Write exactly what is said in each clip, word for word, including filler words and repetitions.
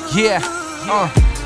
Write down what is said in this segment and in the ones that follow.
Yeah, uh,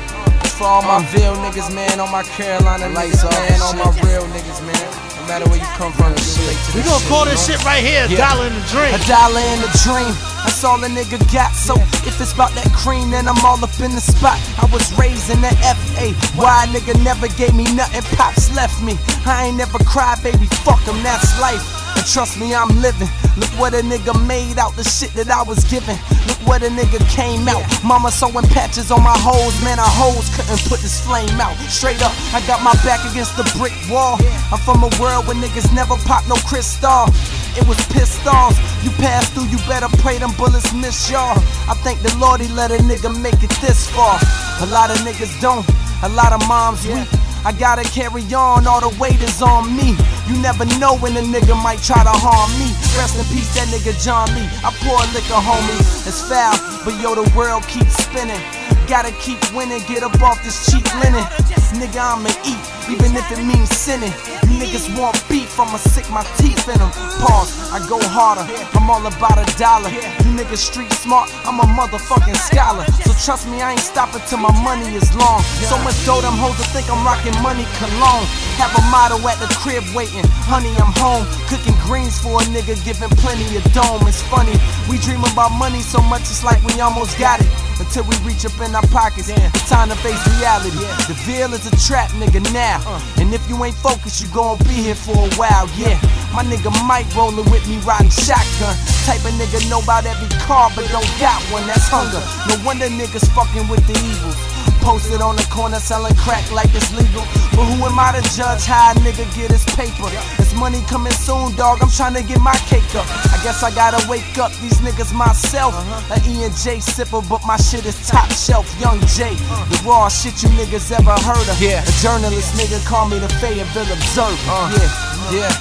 for all my Ville niggas, man, all my Carolina lights niggas, off man, all shit. my real niggas, man. No matter where you come from, you relate to We this gonna shit, call you this know? shit right here, Yeah. dollar in the dream. A dollar in the dream, that's all a nigga got. So if it's about that cream, then I'm all up in the spot. I was raised in the F A. Why a nigga never gave me nothing, pops left me. I ain't never cried, baby, fuck him, that's life. And trust me, I'm living. Look what a nigga made out the shit that I was given. Look what a nigga came out. Mama sewing patches on my hoes, man, our hoes couldn't put this flame out. Straight up, I got my back against the brick wall. I'm from a world where niggas never pop no crystal. It was pissed off. You pass through, you better pray them bullets miss y'all. I thank the Lord he let a nigga make it this far. A lot of niggas don't, a lot of moms weak. I gotta carry on, all the weight is on me. You never know when a nigga might try to harm me. Rest in peace, that nigga John Lee. I pour liquor, homie, it's foul, but yo, the world keeps spinning. Gotta keep winning, get up off this cheap linen. Nigga, I'ma eat, even if it means sinning. You niggas want beef, I'ma sick my teeth in them. Pause, I go harder, I'm all about a dollar. You niggas street smart, I'm a motherfucking scholar. So trust me, I ain't stopping till my money is long. So much dough, them hoes to think I'm rocking money cologne. Have a motto at the crib waiting, honey, I'm home. Cooking greens for a nigga, giving plenty of dome. It's funny, we dream about money so much it's like we almost got it. Until we reach up in our pockets, it's time to face reality. The Ville is a trap, nigga, now. And if you ain't focused, you gon' be here for a while, yeah. My nigga Mike rollin' with me, riding shotgun. Type of nigga know about every car, but don't got one, that's hunger. No wonder niggas fucking with the evils. Posted on the corner selling crack like it's legal. But who am I to judge how a nigga get his paper? It's money coming soon, dog, I'm trying to get my cake up. I guess I gotta wake up these niggas myself. A E and J sipper, but my shit is top shelf. Young J, the raw shit you niggas ever heard of. Yeah. A journalist nigga call me the Fayetteville Observer. Uh, yeah, yeah.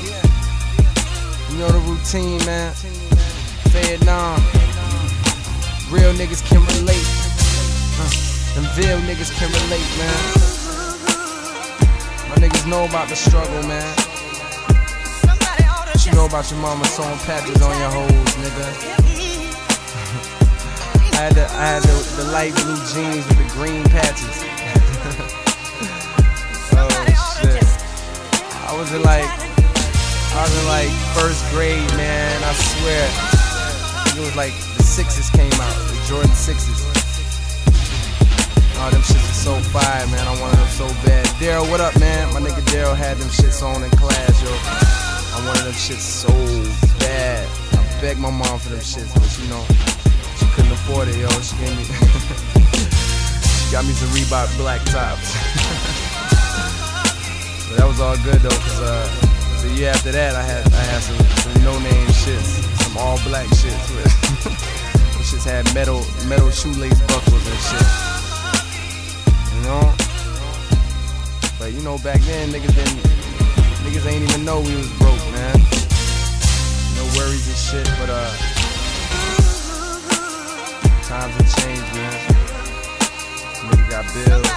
You know the routine, man. Vietnam. Real niggas can relate. Uh, them Ville niggas can relate, man. My niggas know about the struggle, man. What you know about your mama sewing patches on your hoes, nigga? I had the, I had the, the light blue jeans with the green patches. Oh shit. I was in like, I was in like first grade, man. I swear. It was like the sixes came out, the Jordan sixes. Oh, them shits are so fire, man. I wanted them so bad. Daryl, what up, man? My nigga Daryl had them shits on in class, yo. I wanted them shits so bad. I begged my mom for them shits, but you know, she couldn't afford it, yo. She gave me, she got me some Reebok black tops. But that was all good though, cause uh, the year after that, I had I had some, some no-name shits, some all-black shits. Them shits had metal metal shoelace buckles and shit. You know? But you know, back then niggas didn't, niggas ain't even know we was broke, man. No worries and shit, but uh, times have changed, man. Niggas got bills.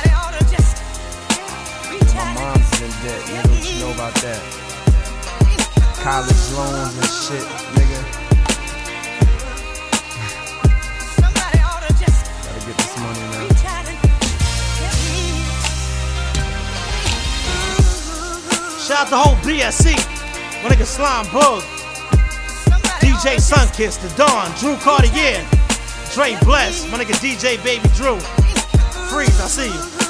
My mom's is in debt, nigga. What you know about that? College loans and shit, nigga. Gotta get this money, man. Shout out the whole B S C. My nigga Slime Bug, D J Sunkiss, The Dawn, Drew Cartier, Dre Bless, my nigga D J Baby Drew. Freeze, I see you.